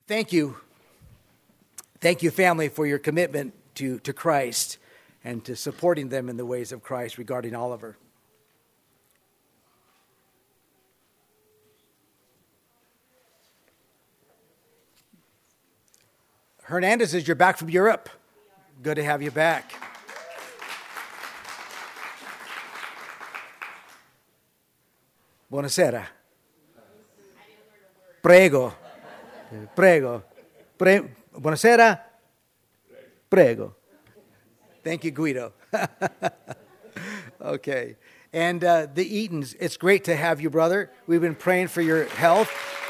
Thank you. Thank you, family, for your commitment to Christ and to supporting them in the ways of Christ regarding Oliver. Hernandez, you're back from Europe. Good to have you back. Buonasera. Prego. Prego. Buonasera. Prego. Thank you, Guido. Okay. And the Eatons, it's great to have you, brother. We've been praying for your health.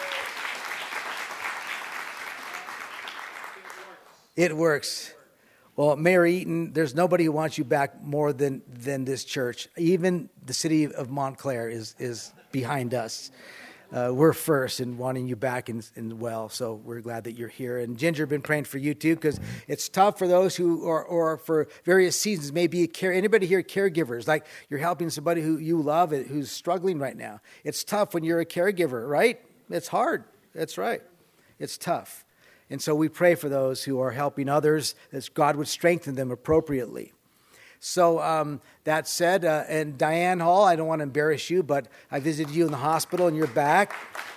It works. Well, Mayor Eaton, there's nobody who wants you back more than this church. Even the city of Montclair is behind us. We're first in wanting you back and well, so we're glad that you're here. And Ginger, been praying for you too, because it's tough for those who are, or for various seasons, maybe anybody here caregivers, like you're helping somebody who you love who's struggling right now. It's tough when you're a caregiver, right? It's hard. That's right. It's tough. And so we pray for those who are helping others, that God would strengthen them appropriately. So that said, and Diane Hall, I don't want to embarrass you, but I visited you in the hospital and you're back.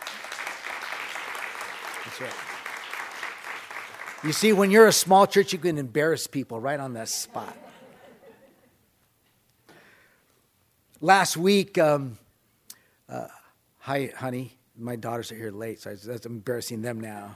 That's right. You see, when you're a small church, you can embarrass people right on the spot. Last week, hi, honey. My daughters are here late, so that's embarrassing them now.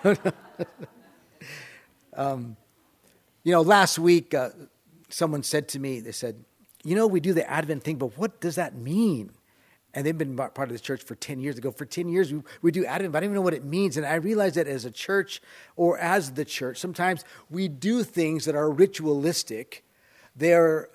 Last week, someone said to me, they said, we do the Advent thing, but what does that mean? And they've been part of the church for 10 years ago. For 10 years, we do Advent, but I don't even know what it means. And I realized that as a church or as the church, sometimes we do things that are ritualistic. They're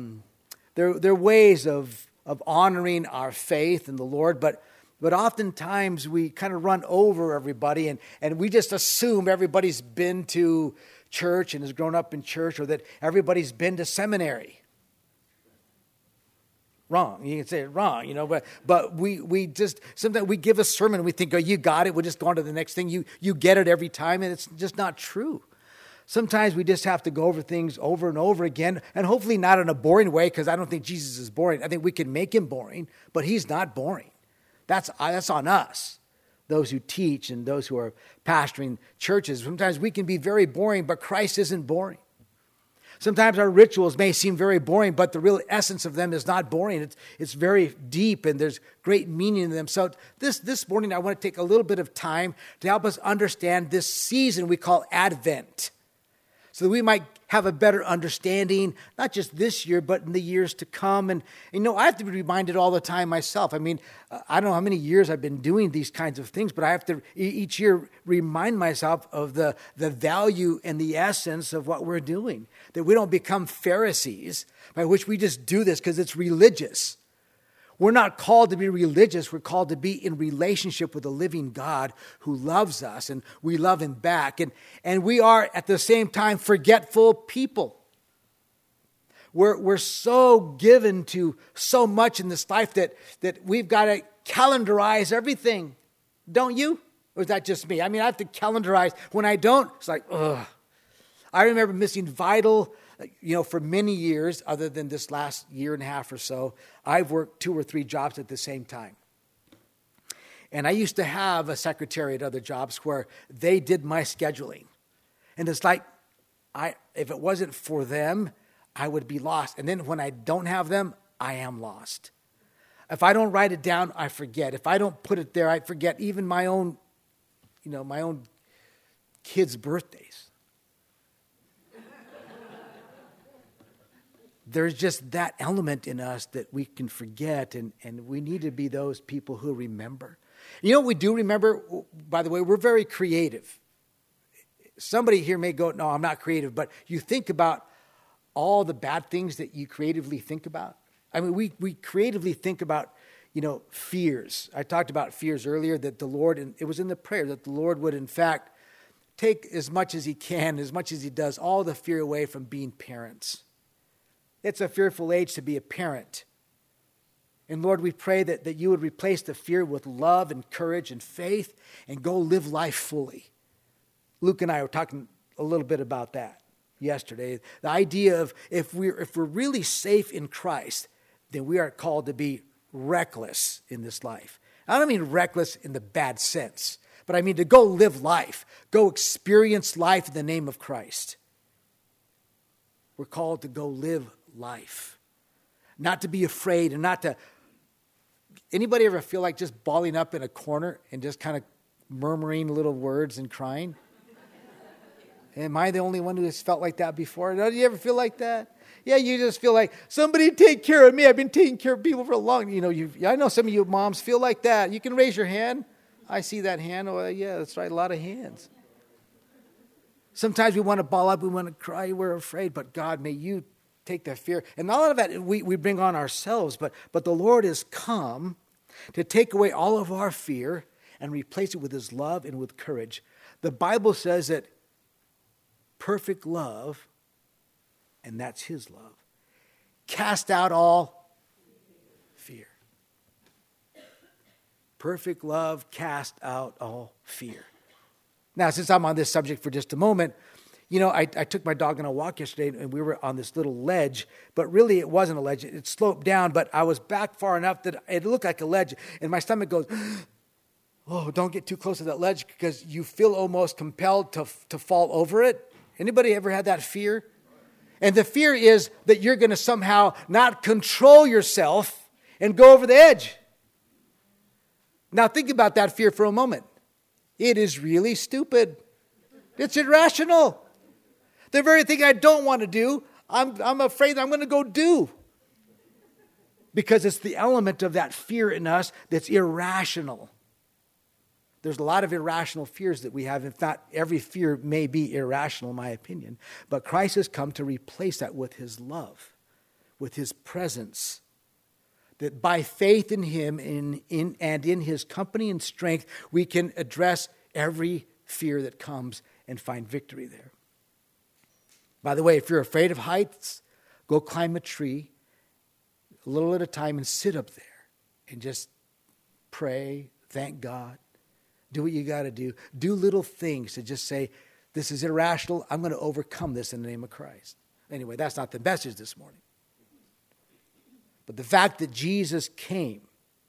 ways of honoring our faith in the Lord, but oftentimes we kind of run over everybody and we just assume everybody's been to church and has grown up in church, or that everybody's been to seminary. Wrong. You can say it wrong, but we just, sometimes we give a sermon and we think, oh, you got it. We'll just go on to the next thing. You get it every time, and it's just not true. Sometimes we just have to go over things over and over again, and hopefully not in a boring way, because I don't think Jesus is boring. I think we can make him boring, but he's not boring. That's on us, those who teach and those who are pastoring churches. Sometimes we can be very boring, but Christ isn't boring. Sometimes our rituals may seem very boring, but the real essence of them is not boring. It's very deep, and there's great meaning in them. So this morning, I want to take a little bit of time to help us understand this season we call Advent, so that we might have a better understanding, not just this year, but in the years to come. And I have to be reminded all the time myself. I mean, I don't know how many years I've been doing these kinds of things, but I have to each year remind myself of the value and the essence of what we're doing. That we don't become Pharisees, by which we just do this because it's religious. We're not called to be religious. We're called to be in relationship with a living God who loves us, and we love him back. And we are, at the same time, forgetful people. We're so given to so much in this life that we've got to calendarize everything. Don't you? Or is that just me? I mean, I have to calendarize. When I don't, it's like, ugh. I remember missing vital, for many years, other than this last year and a half or so, I've worked 2 or 3 jobs at the same time. And I used to have a secretary at other jobs where they did my scheduling. And it's like, if it wasn't for them, I would be lost. And then when I don't have them, I am lost. If I don't write it down, I forget. If I don't put it there, I forget even my own kids' birthdays. There's just that element in us that we can forget, and we need to be those people who remember. You know what we do remember? By the way, we're very creative. Somebody here may go, no, I'm not creative, but you think about all the bad things that you creatively think about. I mean, we creatively think about, fears. I talked about fears earlier, that the Lord, and it was in the prayer, that the Lord would in fact take as much as he can, as much as he does, all the fear away from being parents. It's a fearful age to be a parent. And Lord, we pray that you would replace the fear with love and courage and faith and go live life fully. Luke and I were talking a little bit about that yesterday. The idea of if we're really safe in Christ, then we are called to be reckless in this life. I don't mean reckless in the bad sense, but I mean to go live life, go experience life in the name of Christ. We're called to go live life, not to be afraid and not to... Anybody ever feel like just balling up in a corner and just kind of murmuring little words and crying? Am I the only one who has felt like that before? Do you ever feel like that? Yeah, you just feel like, somebody take care of me. I've been taking care of people for a long... I know some of you moms feel like that. You can raise your hand. I see that hand. Oh, yeah, that's right, a lot of hands. Sometimes we want to ball up, we want to cry, we're afraid, but God, may you take that fear. And a lot of that we bring on ourselves, but the Lord has come to take away all of our fear and replace it with his love and with courage. The Bible says that perfect love, and that's his love, cast out all fear. Perfect love cast out all fear. Now, since I'm on this subject for just a moment, I took my dog on a walk yesterday, and we were on this little ledge, but really it wasn't a ledge. It sloped down, but I was back far enough that it looked like a ledge, and my stomach goes, oh, don't get too close to that ledge, because you feel almost compelled to fall over it. Anybody ever had that fear? And the fear is that you're going to somehow not control yourself and go over the edge. Now think about that fear for a moment. It is really stupid. It's irrational. The very thing I don't want to do, I'm afraid I'm going to go do. Because it's the element of that fear in us that's irrational. There's a lot of irrational fears that we have. In fact, every fear may be irrational, in my opinion. But Christ has come to replace that with his love, with his presence. That by faith in him and in his company and strength, we can address every fear that comes and find victory there. By the way, if you're afraid of heights, go climb a tree a little at a time and sit up there and just pray, thank God, do what you got to do. Do little things to just say, this is irrational, I'm going to overcome this in the name of Christ. Anyway, that's not the message this morning. But the fact that Jesus came,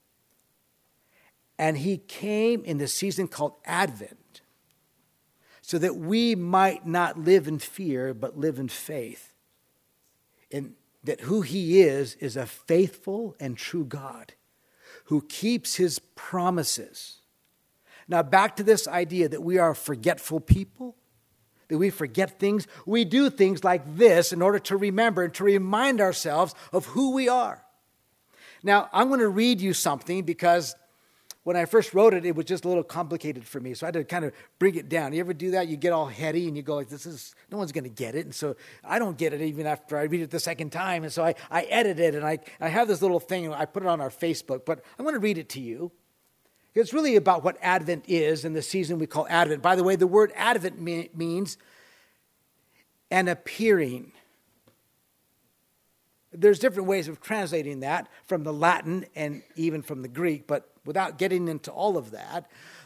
and he came in the season called Advent, so that we might not live in fear, but live in faith. And that who he is a faithful and true God who keeps his promises. Now back to this idea that we are forgetful people, that we forget things. We do things like this in order to remember and to remind ourselves of who we are. Now, I'm going to read you something because when I first wrote it, it was just a little complicated for me. So I had to kind of bring it down. You ever do that? You get all heady and you go like, no one's going to get it. And so I don't get it even after I read it the second time. And so I edit it and I have this little thing and I put it on our Facebook. But I'm going to read it to you. It's really about what Advent is in the season we call Advent. By the way, the word Advent means an appearing. There's different ways of translating that from the Latin and even from the Greek, but without getting into all of that,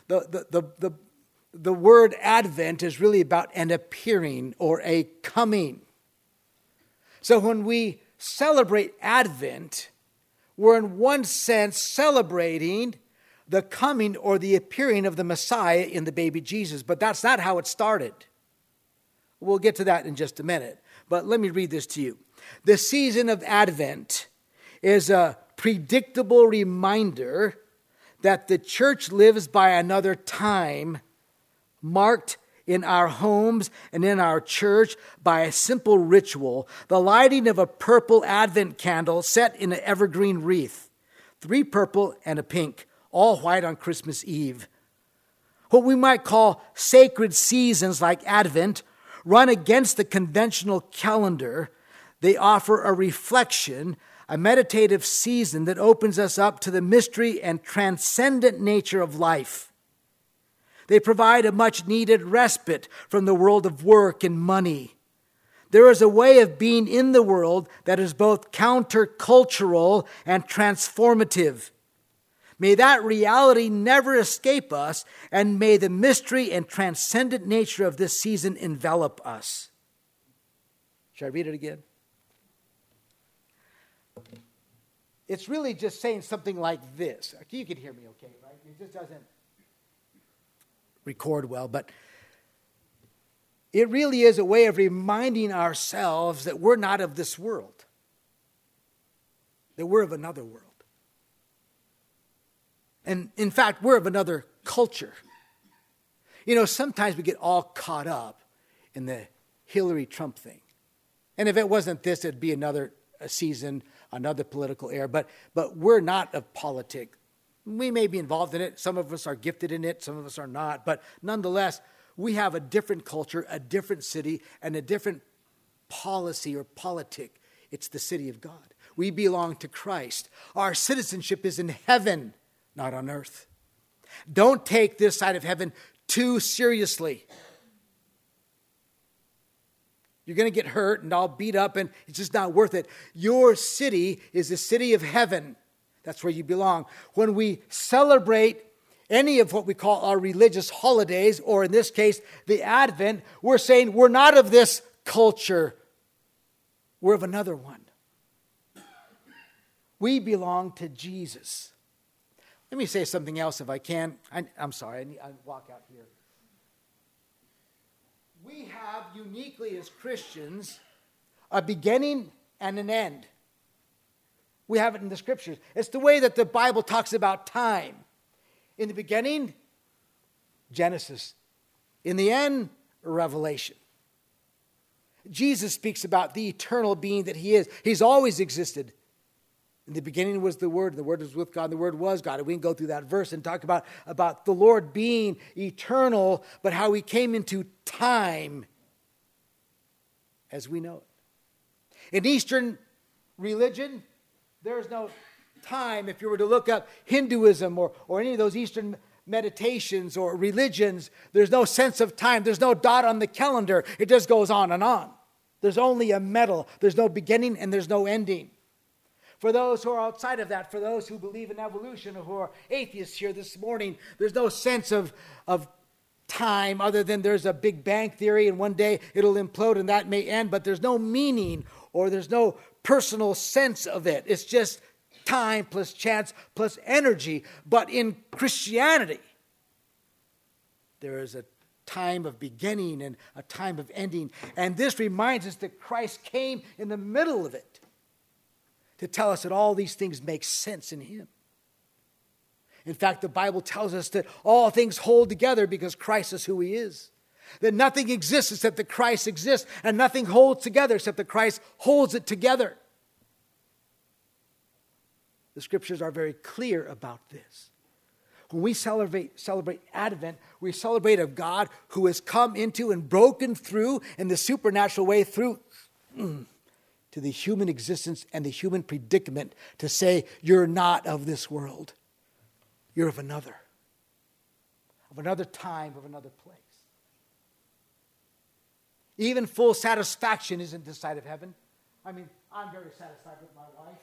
the word Advent is really about an appearing or a coming. So when we celebrate Advent, we're in one sense celebrating the coming or the appearing of the Messiah in the baby Jesus, but that's not how it started. We'll get to that in just a minute, but let me read this to you. The season of Advent is a predictable reminder that the church lives by another time marked in our homes and in our church by a simple ritual, the lighting of a purple Advent candle set in an evergreen wreath, 3 purple and a pink, all white on Christmas Eve. What we might call sacred seasons like Advent run against the conventional calendar. They offer a reflection, a meditative season that opens us up to the mystery and transcendent nature of life. They provide a much-needed respite from the world of work and money. There is a way of being in the world that is both countercultural and transformative. May that reality never escape us, and may the mystery and transcendent nature of this season envelop us. Should I read it again? It's really just saying something like this. You can hear me okay, right? It just doesn't record well, but it really is a way of reminding ourselves that we're not of this world, that we're of another world. And in fact, we're of another culture. You know, sometimes we get all caught up in the Hillary Trump thing. And if it wasn't this, it'd be another season, another political era. But we're not of politics. We may be involved in it. Some of us are gifted in it. Some of us are not. But nonetheless, we have a different culture, a different city, and a different policy or politic. It's the city of God. We belong to Christ. Our citizenship is in heaven, not on earth. Don't take this side of heaven too seriously. You're going to get hurt and all beat up, and it's just not worth it. Your city is the city of heaven. That's where you belong. When we celebrate any of what we call our religious holidays, or in this case, the Advent, we're saying we're not of this culture. We're of another one. We belong to Jesus. Let me say something else if I can. I'm sorry, I walk out here. We have uniquely as Christians a beginning and an end. We have it in the scriptures. It's the way that the Bible talks about time. In the beginning, Genesis. In the end, Revelation. Jesus speaks about the eternal being that he is. He's always existed. In the beginning was the Word, and the Word was with God, and the Word was God. And we can go through that verse and talk about the Lord being eternal, but how he came into time as we know it. In Eastern religion, there's no time. If you were to look up Hinduism or any of those Eastern meditations or religions, there's no sense of time. There's no dot on the calendar. It just goes on and on. There's only a medal. There's no beginning and there's no ending. For those who are outside of that, for those who believe in evolution or who are atheists here this morning, there's no sense of time other than there's a Big Bang theory and one day it'll implode and that may end, but there's no meaning or there's no personal sense of it. It's just time plus chance plus energy. But in Christianity, there is a time of beginning and a time of ending. And this reminds us that Christ came in the middle of it to tell us that all these things make sense in him. In fact, the Bible tells us that all things hold together because Christ is who he is. That nothing exists except that Christ exists, and nothing holds together except that Christ holds it together. The scriptures are very clear about this. When we celebrate Advent, we celebrate a God who has come into and broken through in the supernatural way through to the human existence and the human predicament to say, you're not of this world. You're of another time, of another place. Even full satisfaction isn't this side of heaven. I mean, I'm very satisfied with my wife.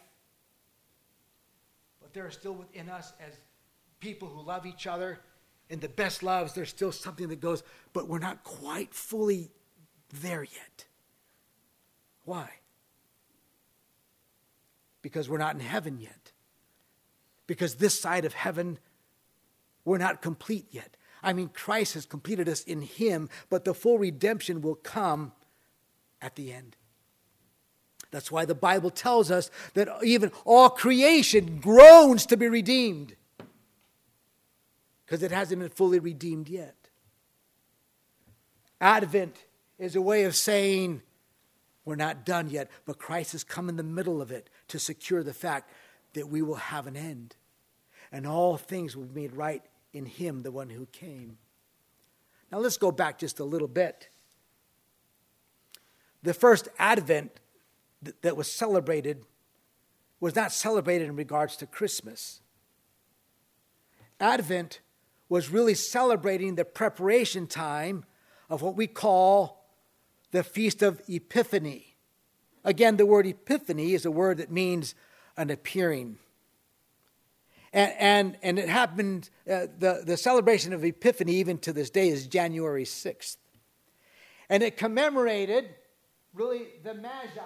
But there are still within us, as people who love each other, in the best loves, there's still something that goes, but we're not quite fully there yet. Why? Because we're not in heaven yet. Because this side of heaven, we're not complete yet. I mean, Christ has completed us in him, but the full redemption will come at the end. That's why the Bible tells us that even all creation groans to be redeemed. Because it hasn't been fully redeemed yet. Advent is a way of saying we're not done yet, but Christ has come in the middle of it to secure the fact that we will have an end. And all things will be made right in him, the one who came. Now let's go back just a little bit. The first Advent that was celebrated was not celebrated in regards to Christmas. Advent was really celebrating the preparation time of what we call the Feast of Epiphany. Again, the word Epiphany is a word that means an appearing. And it happened, the celebration of Epiphany, even to this day, is January 6th. And it commemorated, really, the Magi.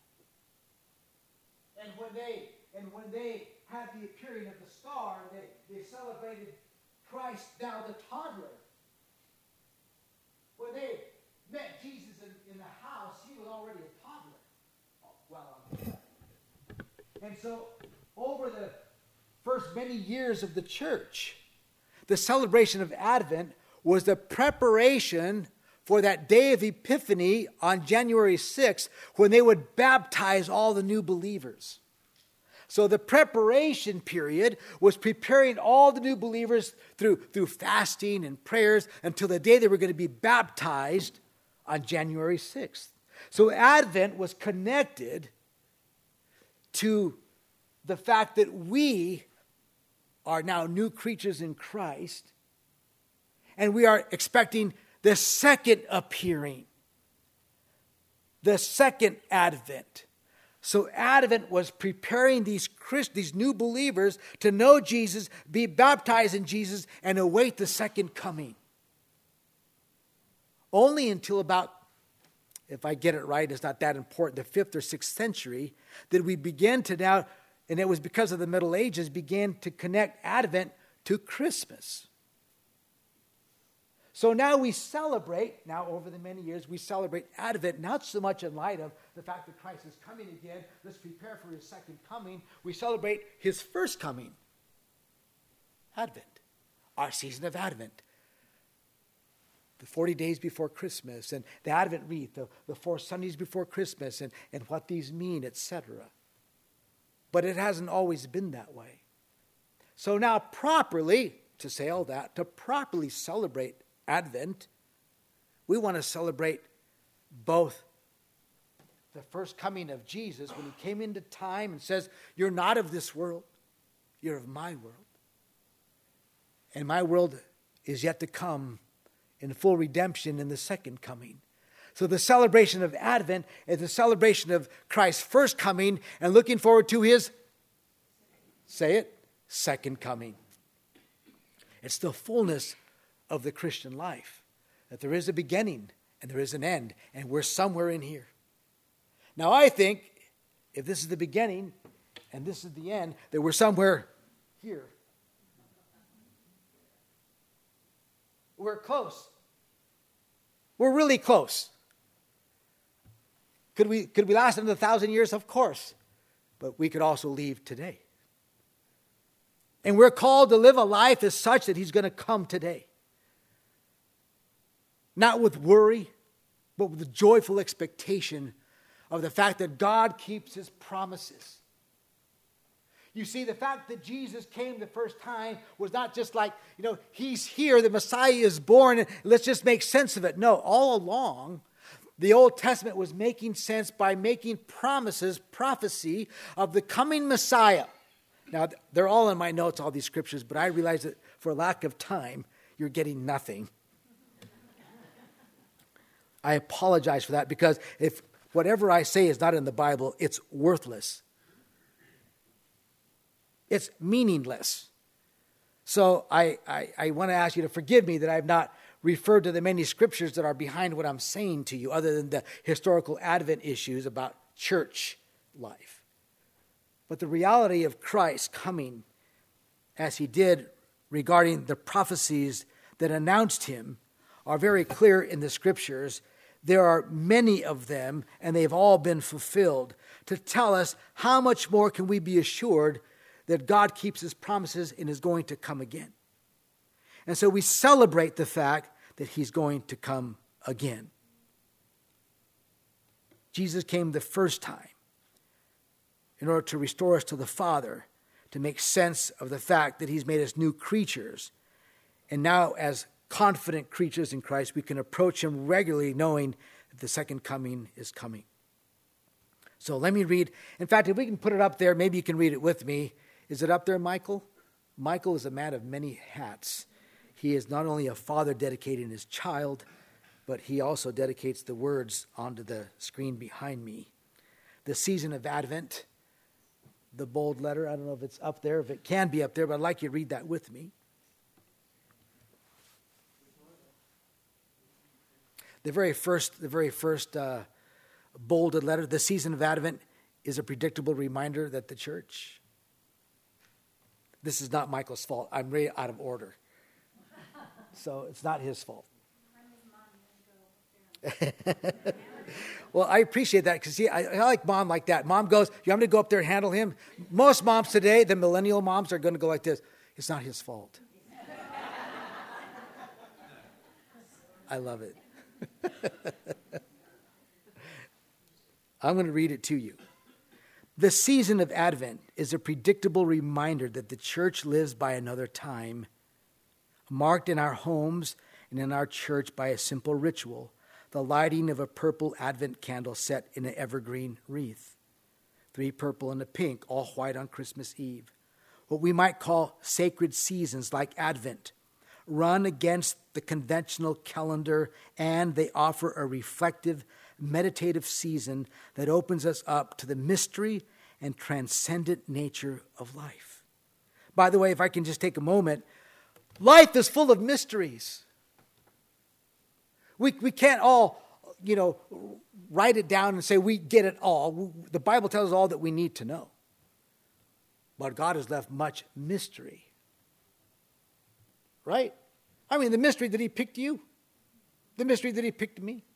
And when they had the appearing of the star, they celebrated Christ, now the toddler. When they met Jesus in the house, he was already a toddler. Well, and so, over the first many years of the church, the celebration of Advent was the preparation for that day of Epiphany on January 6th, when they would baptize all the new believers. So the preparation period was preparing all the new believers through fasting and prayers until the day they were going to be baptized on January 6th. So Advent was connected to the fact that we are now new creatures in Christ, and we are expecting the second appearing, the second Advent. So Advent was preparing these new believers to know Jesus, be baptized in Jesus, and await the second coming. Only until about, if I get it right, it's not that important, the 5th or 6th century, did we begin to now, and it was because of the Middle Ages, began to connect Advent to Christmas. So now we celebrate, now over the many years, we celebrate Advent, not so much in light of the fact that Christ is coming again, let's prepare for his second coming. We celebrate his first coming, Advent, our season of Advent. The 40 days before Christmas, and the Advent wreath, the 4 Sundays before Christmas, and what these mean, etc. But it hasn't always been that way. So now properly, to say all that, to properly celebrate Advent, we want to celebrate both the first coming of Jesus when he came into time and says, you're not of this world, you're of my world. And my world is yet to come in full redemption in the second coming. So the celebration of Advent is the celebration of Christ's first coming and looking forward to his, say it, second coming. It's the fullness of the Christian life, that there is a beginning and there is an end, and we're somewhere in here. Now I think if this is the beginning and this is the end, that we're somewhere here. We're close. We're really close. Could we last another 1,000 years? Of course. But we could also leave today. And we're called to live a life as such that he's going to come today. Not with worry, but with the joyful expectation of the fact that God keeps his promises. You see, the fact that Jesus came the first time was not just like, he's here, the Messiah is born, and let's just make sense of it. No, all along, the Old Testament was making sense by making promises, prophecy of the coming Messiah. Now, they're all in my notes, all these scriptures, but I realize that for lack of time, you're getting nothing. I apologize for that, because if whatever I say is not in the Bible, it's worthless. It's meaningless. So I want to ask you to forgive me that I've not referred to the many scriptures that are behind what I'm saying to you, other than the historical Advent issues about church life. But the reality of Christ coming, as he did regarding the prophecies that announced him, are very clear in the scriptures. There are many of them, and they've all been fulfilled, to tell us how much more can we be assured that God keeps his promises and is going to come again. And so we celebrate the fact that he's going to come again. Jesus came the first time in order to restore us to the Father, to make sense of the fact that he's made us new creatures. And now, as confident creatures in Christ, we can approach him regularly, knowing that the second coming is coming. So let me read. In fact, if we can put it up there, maybe you can read it with me. Is it up there, Michael? Michael is a man of many hats. He is not only a father dedicating his child, but he also dedicates the words onto the screen behind me. The season of Advent, the bold letter. I don't know if it's up there, if it can be up there, but I'd like you to read that with me. The very first bolded letter, the season of Advent is a predictable reminder that the church, this is not Michael's fault. I'm really out of order. So it's not his fault. Well, I appreciate that because, see, I like Mom like that. Mom goes, you want me to go up there and handle him? Most moms today, the millennial moms, are going to go like this. It's not his fault. I love it. I'm going to read it to you. The season of Advent is a predictable reminder that the church lives by another time, marked in our homes and in our church by a simple ritual, the lighting of a purple Advent candle set in an evergreen wreath. 3 purple and a pink, all white on Christmas Eve. What we might call sacred seasons like Advent run against the conventional calendar, and they offer a reflective, meditative season that opens us up to the mystery and transcendent nature of life. By the way, if I can just take a moment, life is full of mysteries. We can't all, write it down and say we get it all. The Bible tells us all that we need to know. But God has left much mystery. Right? I mean, the mystery that he picked you. The mystery that he picked me.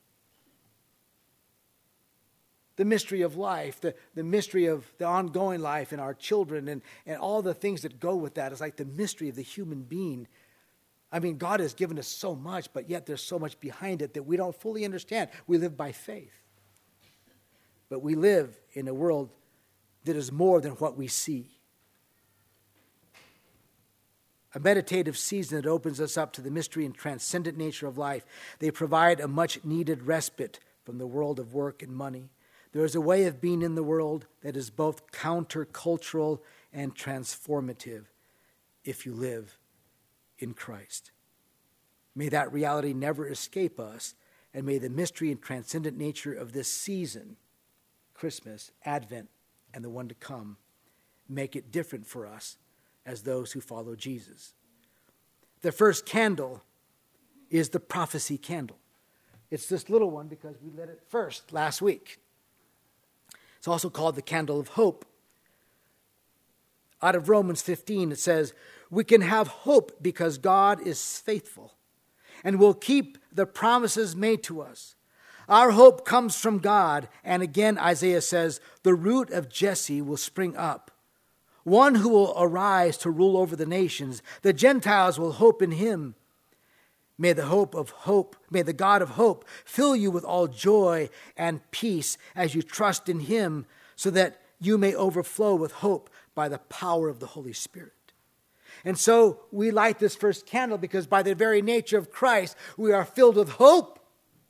The mystery of life, the mystery of the ongoing life in our children and all the things that go with that. It's like the mystery of the human being. I mean, God has given us so much, but yet there's so much behind it that we don't fully understand. We live by faith. But we live in a world that is more than what we see. A meditative season that opens us up to the mystery and transcendent nature of life. They provide a much-needed respite from the world of work and money. There is a way of being in the world that is both countercultural and transformative if you live in Christ. May that reality never escape us, and may the mystery and transcendent nature of this season, Christmas, Advent, and the one to come, make it different for us as those who follow Jesus. The first candle is the prophecy candle. It's this little one because we lit it first last week. It's also called the candle of hope. Out of Romans 15, it says, we can have hope because God is faithful and will keep the promises made to us. Our hope comes from God. And again, Isaiah says, the root of Jesse will spring up, one who will arise to rule over the nations. The Gentiles will hope in him. May the God of hope fill you with all joy and peace as you trust in him, so that you may overflow with hope by the power of the Holy Spirit. And so we light this first candle because by the very nature of Christ, we are filled with hope.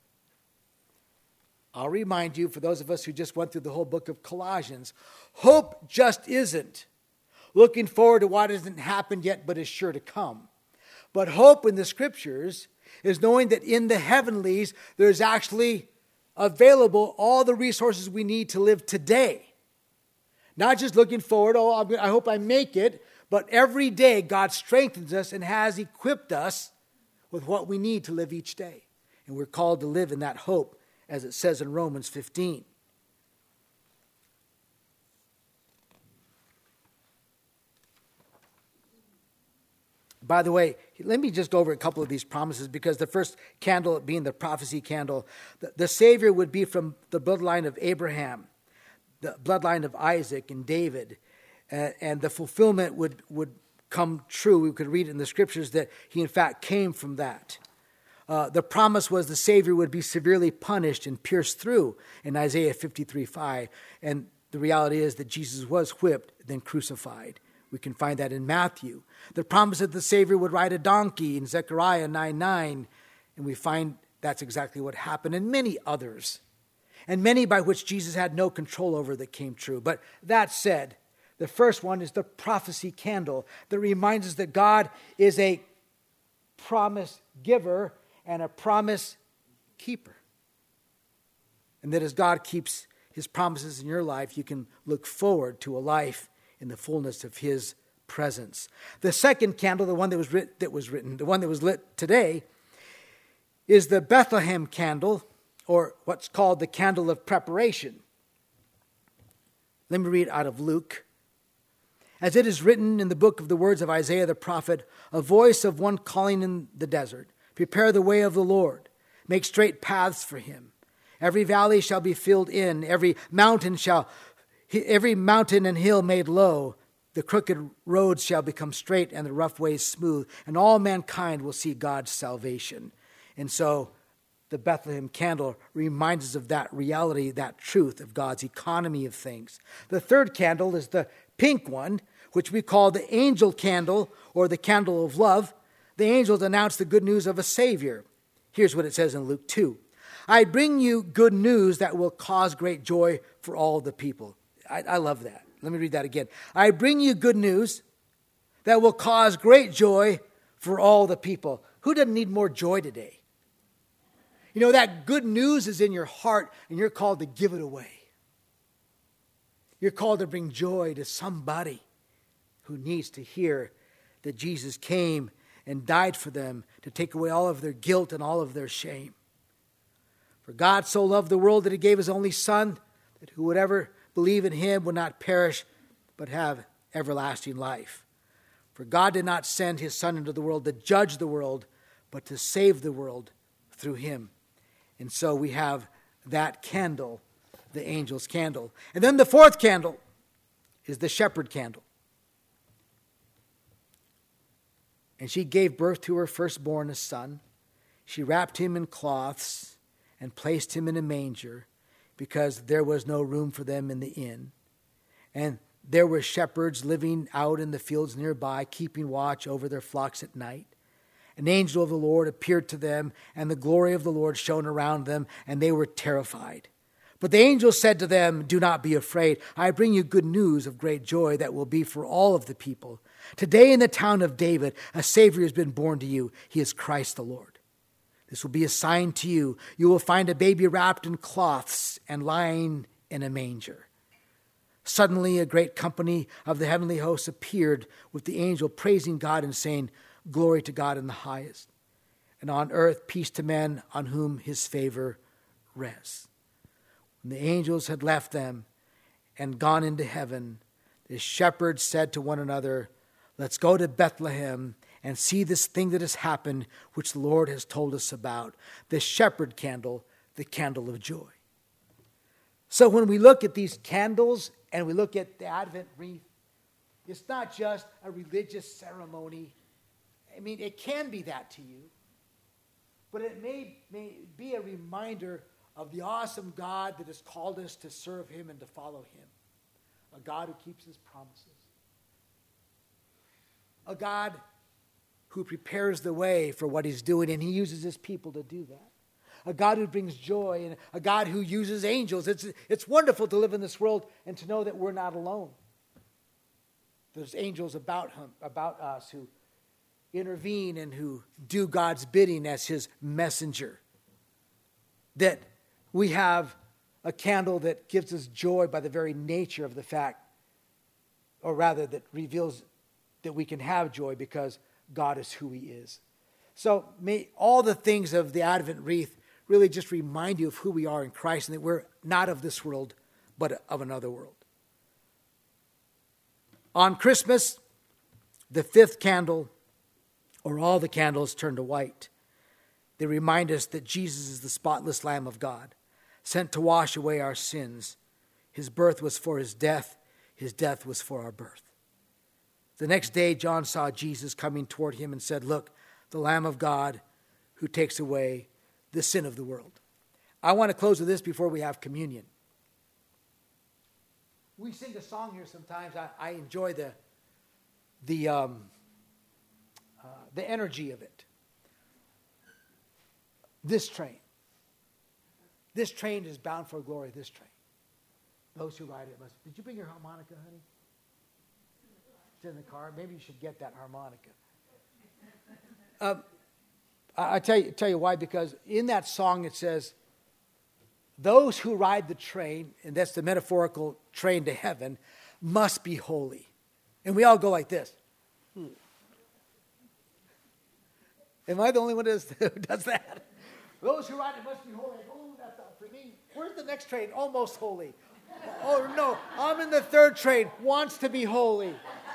I'll remind you, for those of us who just went through the whole book of Colossians, hope just isn't looking forward to what hasn't happened yet but is sure to come. But hope in the Scriptures is knowing that in the heavenlies, there's actually available all the resources we need to live today. Not just looking forward, I hope I make it, but every day God strengthens us and has equipped us with what we need to live each day. And we're called to live in that hope, as it says in Romans 15. By the way, let me just go over a couple of these promises, because the first candle being the prophecy candle, the Savior would be from the bloodline of Abraham, the bloodline of Isaac and David, and the fulfillment would come true. We could read in the Scriptures that he in fact came from that. The promise was the Savior would be severely punished and pierced through in Isaiah 53:5, and the reality is that Jesus was whipped, then crucified. We can find that in Matthew. The promise that the Savior would ride a donkey in Zechariah 9:9, and we find that's exactly what happened, and many others, and many by which Jesus had no control over that came true. But that said, the first one is the prophecy candle that reminds us that God is a promise giver and a promise keeper. And that as God keeps his promises in your life, you can look forward to a life in the fullness of his presence. The second candle, the one that was lit today, is the Bethlehem candle, or what's called the candle of preparation. Let me read out of Luke. As it is written in the book of the words of Isaiah the prophet, a voice of one calling in the desert, prepare the way of the Lord, make straight paths for him. Every valley shall be filled in, every mountain and hill made low. The crooked roads shall become straight and the rough ways smooth, and all mankind will see God's salvation. And so the Bethlehem candle reminds us of that reality, that truth of God's economy of things. The third candle is the pink one, which we call the angel candle or the candle of love. The angels announce the good news of a Savior. Here's what it says in Luke 2. I bring you good news that will cause great joy for all the people. I love that. Let me read that again. I bring you good news that will cause great joy for all the people. Who doesn't need more joy today? You know, that good news is in your heart, and you're called to give it away. You're called to bring joy to somebody who needs to hear that Jesus came and died for them to take away all of their guilt and all of their shame. For God so loved the world that he gave his only Son, that who would ever believe in him would not perish, but have everlasting life. For God did not send his Son into the world to judge the world, but to save the world through him. And so we have that candle, the angel's candle. And then the fourth candle is the shepherd candle. And she gave birth to her firstborn, a son. She wrapped him in cloths and placed him in a manger, because there was no room for them in the inn. And there were shepherds living out in the fields nearby, keeping watch over their flocks at night. An angel of the Lord appeared to them, and the glory of the Lord shone around them, and they were terrified. But the angel said to them, do not be afraid. I bring you good news of great joy that will be for all of the people. Today in the town of David, a Savior has been born to you. He is Christ the Lord. This will be a sign to you. You will find a baby wrapped in cloths and lying in a manger. Suddenly a great company of the heavenly hosts appeared with the angel, praising God and saying, glory to God in the highest, and on earth peace to men on whom his favor rests. When the angels had left them and gone into heaven, the shepherds said to one another, let's go to Bethlehem and see this thing that has happened, which the Lord has told us about. The shepherd candle, the candle of joy. So when we look at these candles and we look at the Advent wreath, it's not just a religious ceremony. I mean, it can be that to you, but it may be a reminder of the awesome God that has called us to serve him and to follow him. A God who keeps his promises. A God who prepares the way for what he's doing, and he uses his people to do that. A God who brings joy, and a God who uses angels. It's wonderful to live in this world and to know that we're not alone. There's angels about us who intervene and who do God's bidding as his messenger. That we have a candle that gives us joy by the very nature of the fact, or rather that reveals that we can have joy because God is who he is. So may all the things of the Advent wreath really just remind you of who we are in Christ, and that we're not of this world, but of another world. On Christmas, the fifth candle, or all the candles, turn to white. They remind us that Jesus is the spotless Lamb of God, sent to wash away our sins. His birth was for his death was for our birth. The next day, John saw Jesus coming toward him and said, look, the Lamb of God who takes away the sin of the world. I want to close with this before we have communion. We sing a song here sometimes. I enjoy the energy of it. This train is bound for glory, this train. Those who ride it must. Did you bring your harmonica, honey? It's in the car. Maybe you should get that harmonica. I tell you why, because in that song it says, those who ride the train, and that's the metaphorical train to heaven, must be holy. And we all go like this. Am I the only one who does that? Those who ride it must be holy. Oh, that's not for me. Where's the next train? Almost holy. Oh, no, I'm in the third train. Wants to be holy.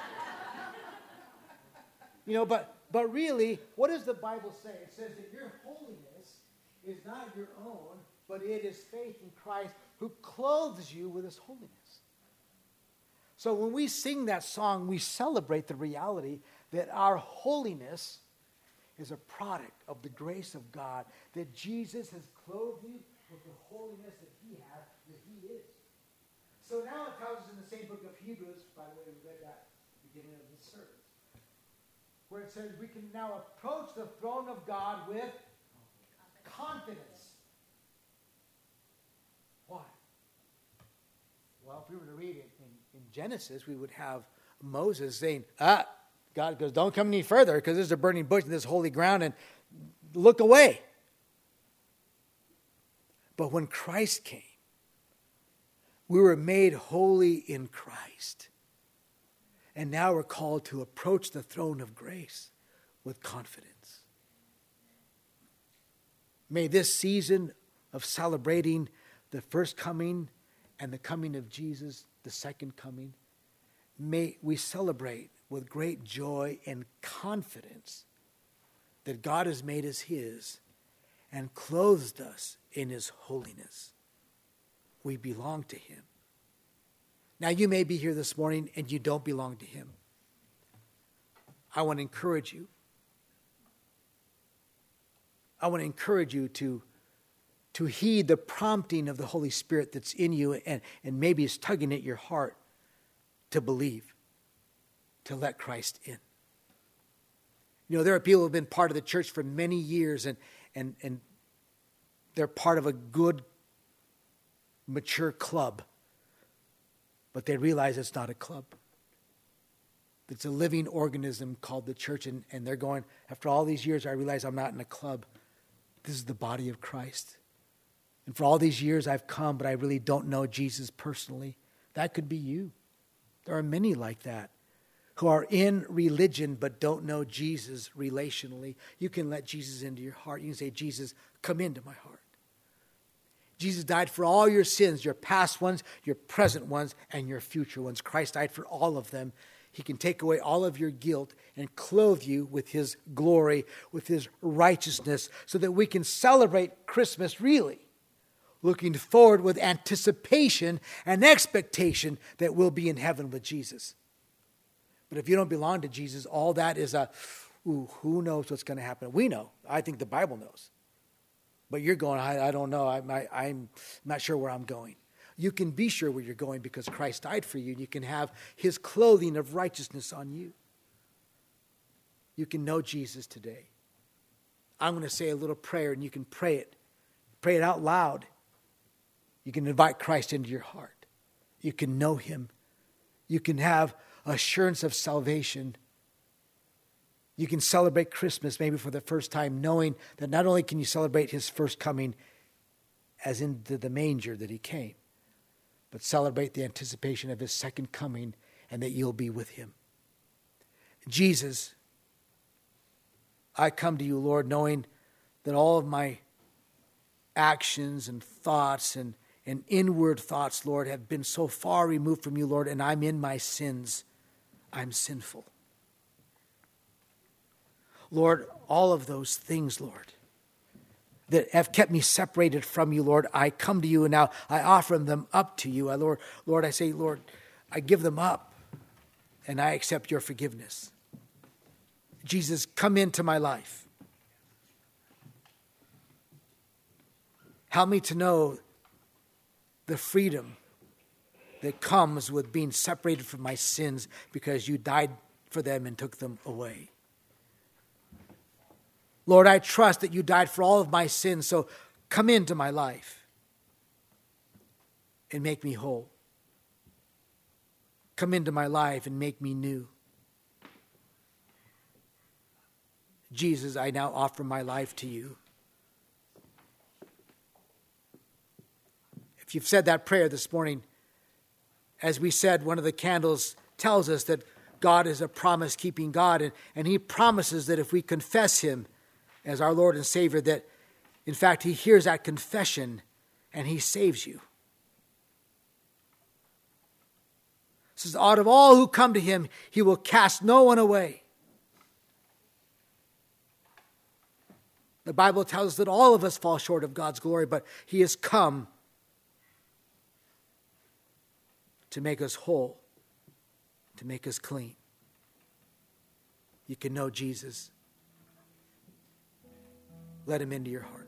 But really, what does the Bible say? It says that your holiness is not your own, but it is faith in Christ who clothes you with his holiness. So when we sing that song, we celebrate the reality that our holiness is a product of the grace of God, that Jesus has clothed you with the holiness that he has, that he is. So now it tells us in the same book of Hebrews, by the way, we read that at the beginning of this service, where it says we can now approach the throne of God with confidence. Why? Well, if we were to read it in Genesis, we would have Moses saying, God goes, don't come any further because there's a burning bush in this holy ground and look away. But when Christ came, we were made holy in Christ. And now we're called to approach the throne of grace with confidence. May this season of celebrating the first coming and the coming of Jesus, the second coming, may we celebrate with great joy and confidence that God has made us his and clothed us in his holiness. We belong to him. Now you may be here this morning and you don't belong to him. I want to encourage you. I want to encourage you to heed the prompting of the Holy Spirit that's in you and maybe is tugging at your heart to believe, to let Christ in. There are people who have been part of the church for many years and they're part of a good, mature club. But they realize it's not a club. It's a living organism called the church. And they're going, after all these years, I realize I'm not in a club. This is the body of Christ. And for all these years I've come, but I really don't know Jesus personally. That could be you. There are many like that who are in religion but don't know Jesus relationally. You can let Jesus into your heart. You can say, Jesus, come into my heart. Jesus died for all your sins, your past ones, your present ones, and your future ones. Christ died for all of them. He can take away all of your guilt and clothe you with his glory, with his righteousness, so that we can celebrate Christmas really, looking forward with anticipation and expectation that we'll be in heaven with Jesus. But if you don't belong to Jesus, all that is who knows what's going to happen? We know. I think the Bible knows. But you're going, I don't know. I'm not sure where I'm going. You can be sure where you're going because Christ died for you. And you can have his clothing of righteousness on you. You can know Jesus today. I'm going to say a little prayer and you can pray it. Pray it out loud. You can invite Christ into your heart. You can know him. You can have assurance of salvation. You can celebrate Christmas maybe for the first time, knowing that not only can you celebrate his first coming as into the manger that he came, but celebrate the anticipation of his second coming and that you'll be with him. Jesus, I come to you, Lord, knowing that all of my actions and thoughts and inward thoughts, Lord, have been so far removed from you, Lord, and I'm in my sins. I'm sinful. Lord, all of those things, Lord, that have kept me separated from you, Lord, I come to you and now I offer them up to you. Lord, I say, Lord, I give them up and I accept your forgiveness. Jesus, come into my life. Help me to know the freedom that comes with being separated from my sins because you died for them and took them away. Lord, I trust that you died for all of my sins, so come into my life and make me whole. Come into my life and make me new. Jesus, I now offer my life to you. If you've said that prayer this morning, as we said, one of the candles tells us that God is a promise-keeping God, and he promises that if we confess him as our Lord and Savior, that in fact he hears that confession and he saves you. It says, out of all who come to him, he will cast no one away. The Bible tells us that all of us fall short of God's glory, but he has come to make us whole, to make us clean. You can know Jesus. Let him into your heart.